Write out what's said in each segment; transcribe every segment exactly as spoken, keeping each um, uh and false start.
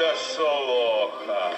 та солоха.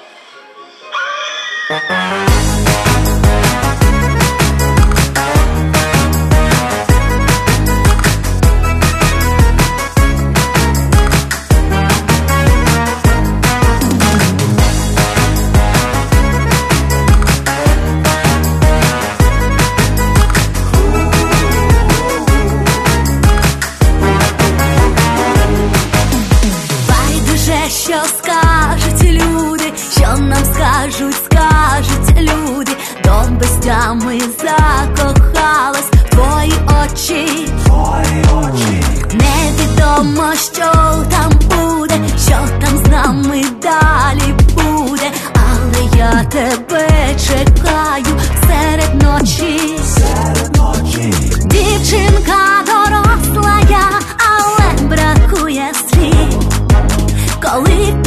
Що скажуть люди, що нам скажуть, скажуть люди, до безтями закохалась в твої очі, твої очі. Невідомо, що там буде, що там з нами далі буде, але я тебе чекаю серед ночі, серед ночі. Дівчинка доросла я, але бракує слів, коли